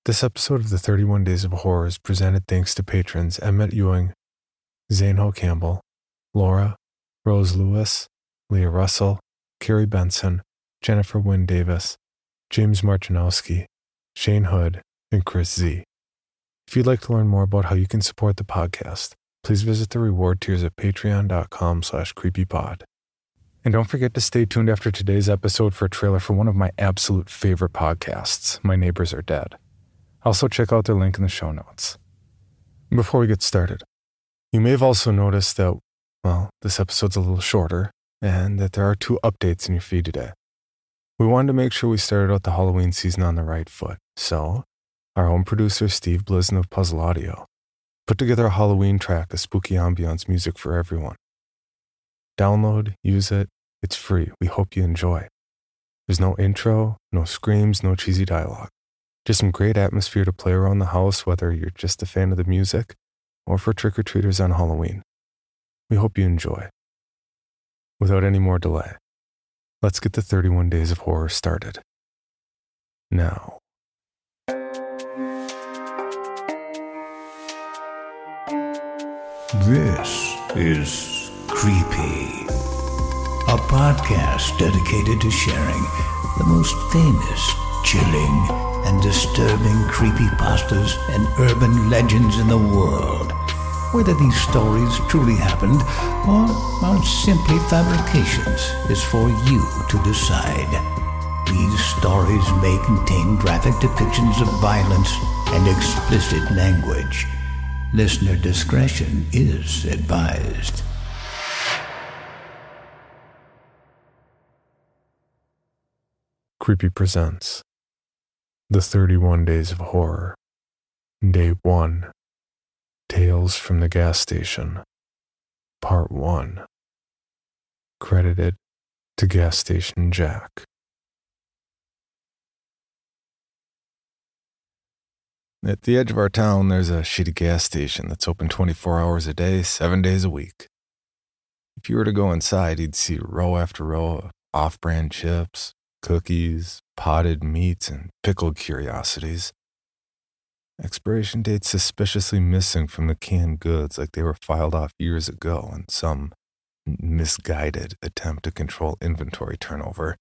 This episode of the 31 Days of Horror is presented thanks to patrons Emmett Ewing, Zainho Campbell, Laura, Rose Lewis, Leah Russell, Carrie Benson, Jennifer Wynne Davis, James Marchinowski, Shane Hood, and Chris Z. If you'd like to learn more about how you can support the podcast, please visit the reward tiers at patreon.com/creepypod. And don't forget to stay tuned after today's episode for a trailer for one of my absolute favorite podcasts, My Neighbors Are Dead. Also check out their link in the show notes. Before we get started, you may have also noticed that, this episode's a little shorter and that there are 2 updates in your feed today. We wanted to make sure we started out the Halloween season on the right foot, so our home producer Steve Blizn of Puzzle Audio put together a Halloween track of spooky ambiance music for everyone. Download, use it, it's free. We hope you enjoy. There's no intro, no screams, no cheesy dialogue. Just some great atmosphere to play around the house, whether you're just a fan of the music or for trick-or-treaters on Halloween. We hope you enjoy. Without any more delay, let's get the 31 Days of Horror started. Now. This is Creepy, a podcast dedicated to sharing the most famous, chilling, and disturbing creepypastas and urban legends in the world. Whether these stories truly happened or are simply fabrications is for you to decide. These stories may contain graphic depictions of violence and explicit language. Listener discretion is advised. Creepy presents The 31 Days of Horror, Day 1, Tales from the Gas Station, Part 1, credited to Gas Station Jack. At the edge of our town, there's a shitty gas station that's open 24 hours a day, 7 days a week. If you were to go inside, you'd see row after row of off-brand chips, cookies, potted meats, and pickled curiosities. Expiration dates suspiciously missing from the canned goods like they were filed off years ago in some misguided attempt to control inventory turnover.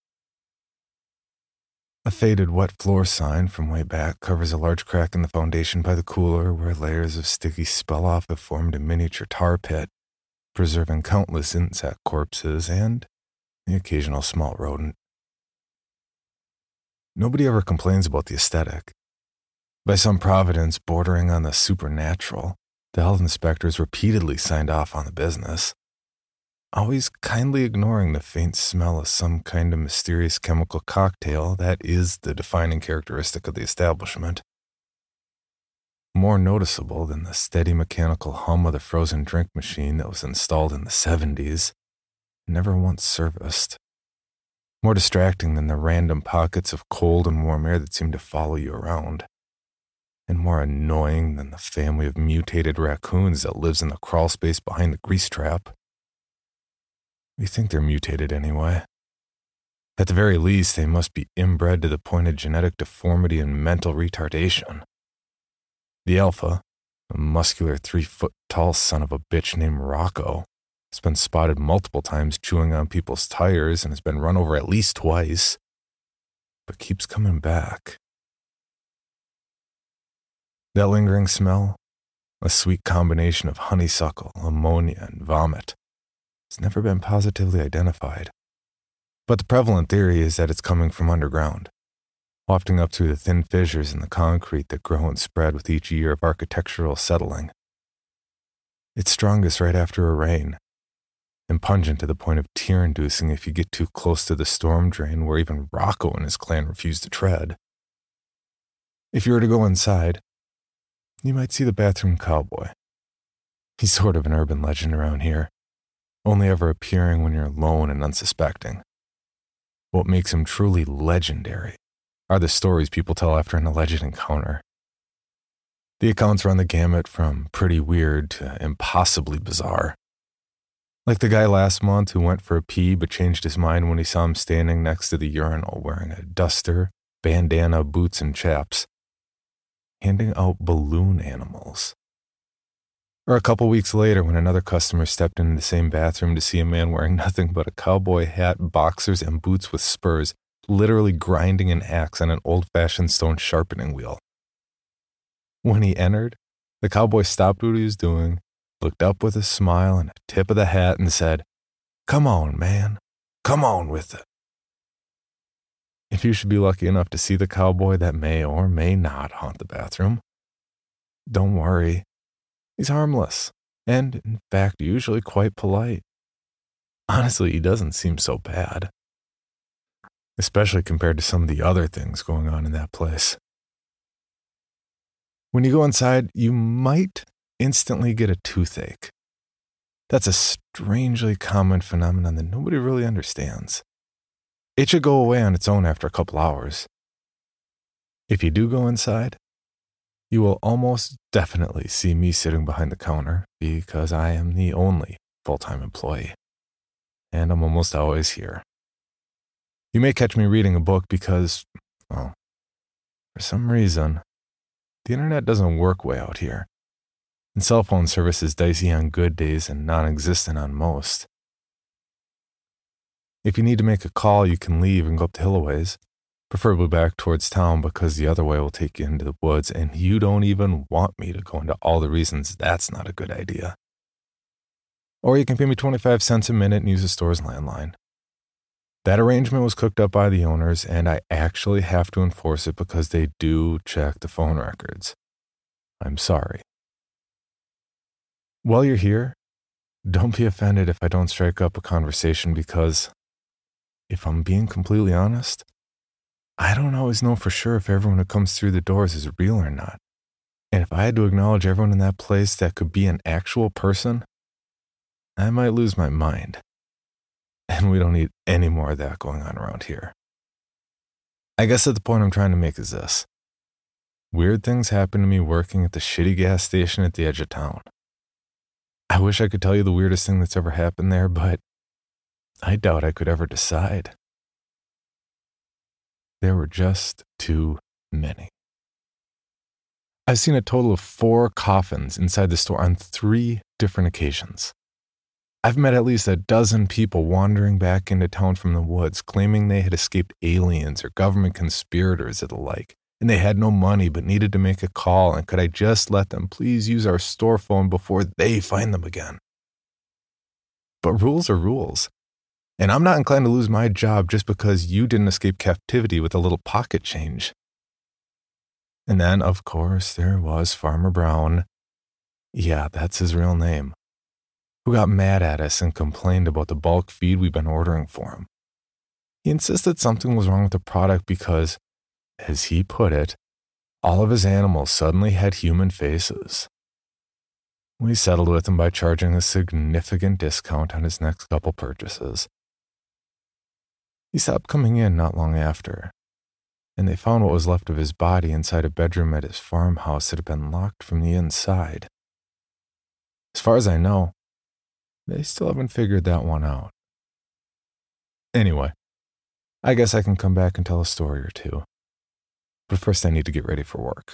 A faded wet floor sign from way back covers a large crack in the foundation by the cooler where layers of sticky spell-off have formed a miniature tar pit, preserving countless insect corpses and the occasional small rodent. Nobody ever complains about the aesthetic. By some providence bordering on the supernatural, the health inspectors repeatedly signed off on the business, always kindly ignoring the faint smell of some kind of mysterious chemical cocktail that is the defining characteristic of the establishment. More noticeable than the steady mechanical hum of the frozen drink machine that was installed in the 70s, never once serviced. More distracting than the random pockets of cold and warm air that seem to follow you around. And more annoying than the family of mutated raccoons that lives in the crawl space behind the grease trap. We think they're mutated anyway. At the very least, they must be inbred to the point of genetic deformity and mental retardation. The alpha, a muscular 3-foot-tall son of a bitch named Rocco, has been spotted multiple times chewing on people's tires and has been run over at least twice, but keeps coming back. That lingering smell, a sweet combination of honeysuckle, ammonia, and vomit, has never been positively identified. But the prevalent theory is that it's coming from underground, wafting up through the thin fissures in the concrete that grow and spread with each year of architectural settling. It's strongest right after a rain, and pungent to the point of tear-inducing if you get too close to the storm drain where even Rocco and his clan refuse to tread. If you were to go inside, you might see the bathroom cowboy. He's sort of an urban legend around here, only ever appearing when you're alone and unsuspecting. What makes him truly legendary are the stories people tell after an alleged encounter. The accounts run the gamut from pretty weird to impossibly bizarre. Like the guy last month who went for a pee but changed his mind when he saw him standing next to the urinal wearing a duster, bandana, boots, and chaps, handing out balloon animals. Or a couple weeks later, when another customer stepped into the same bathroom to see a man wearing nothing but a cowboy hat, boxers, and boots with spurs, literally grinding an axe on an old-fashioned stone sharpening wheel. When he entered, the cowboy stopped what he was doing, looked up with a smile and a tip of the hat, and said, "Come on, man. Come on with it." If you should be lucky enough to see the cowboy that may or may not haunt the bathroom, don't worry. He's harmless, and in fact, usually quite polite. Honestly, he doesn't seem so bad, especially compared to some of the other things going on in that place. When you go inside, you might instantly get a toothache. That's a strangely common phenomenon that nobody really understands. It should go away on its own after a couple hours. If you do go inside, you will almost definitely see me sitting behind the counter because I am the only full-time employee, and I'm almost always here. You may catch me reading a book because, well, for some reason, the internet doesn't work way out here, and cell phone service is dicey on good days and non-existent on most. If you need to make a call, you can leave and go up the hill a ways, preferably back towards town because the other way will take you into the woods, and you don't even want me to go into all the reasons that's not a good idea. Or you can pay me 25 cents a minute and use the store's landline. That arrangement was cooked up by the owners, and I actually have to enforce it because they do check the phone records. I'm sorry. While you're here, don't be offended if I don't strike up a conversation because, if I'm being completely honest, I don't always know for sure if everyone who comes through the doors is real or not. And if I had to acknowledge everyone in that place that could be an actual person, I might lose my mind. And we don't need any more of that going on around here. I guess that the point I'm trying to make is this. Weird things happen to me working at the shitty gas station at the edge of town. I wish I could tell you the weirdest thing that's ever happened there, but I doubt I could ever decide. There were just too many. I've seen a total of 4 coffins inside the store on 3 different occasions. I've met at least a dozen people wandering back into town from the woods, claiming they had escaped aliens or government conspirators or the like, and they had no money but needed to make a call, and could I just let them please use our store phone before they find them again? But rules are rules. And I'm not inclined to lose my job just because you didn't escape captivity with a little pocket change. And then, of course, there was Farmer Brown. Yeah, that's his real name. Who got mad at us and complained about the bulk feed we've been ordering for him. He insisted something was wrong with the product because, as he put it, all of his animals suddenly had human faces. We settled with him by charging a significant discount on his next couple purchases. He stopped coming in not long after, and they found what was left of his body inside a bedroom at his farmhouse that had been locked from the inside. As far as I know, they still haven't figured that one out. Anyway, I guess I can come back and tell a story or two. But first I need to get ready for work.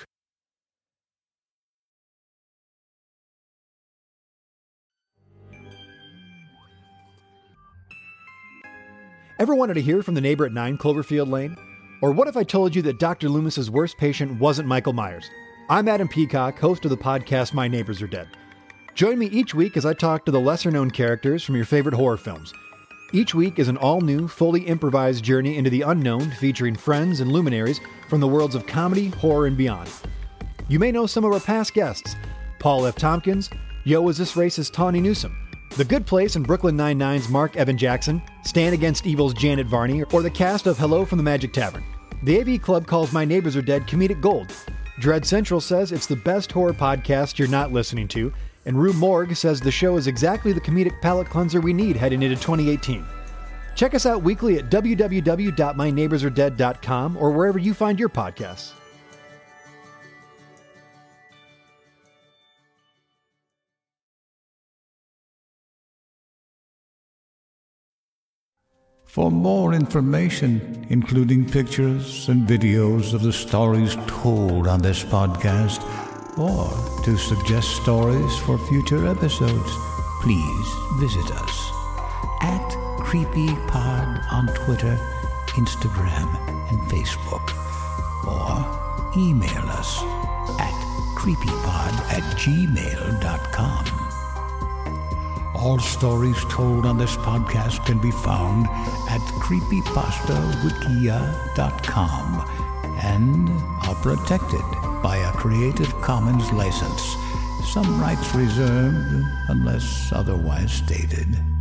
Ever wanted to hear from the neighbor at 9 Cloverfield Lane? Or what if I told you that Dr. Loomis's worst patient wasn't Michael Myers? I'm Adam Peacock, host of the podcast My Neighbors Are Dead. Join me each week as I talk to the lesser-known characters from your favorite horror films. Each week is an all-new, fully improvised journey into the unknown featuring friends and luminaries from the worlds of comedy, horror, and beyond. You may know some of our past guests: Paul F. Tompkins, Yo, Is This Racist Tawny Newsome, The Good Place and Brooklyn Nine-Nine's Mark Evan Jackson, Stand Against Evil's Janet Varney, or the cast of Hello from the Magic Tavern. The AV Club calls My Neighbors Are Dead comedic gold. Dread Central says it's the best horror podcast you're not listening to, and Rue Morgue says the show is exactly the comedic palate cleanser we need heading into 2018. Check us out weekly at www.myneighborsaredead.com or wherever you find your podcasts. For more information, including pictures and videos of the stories told on this podcast, or to suggest stories for future episodes, please visit us at CreepyPod on Twitter, Instagram, and Facebook, or email us at creepypod@gmail.com. All stories told on this podcast can be found at creepypastawikia.com and are protected by a Creative Commons license. Some rights reserved unless otherwise stated.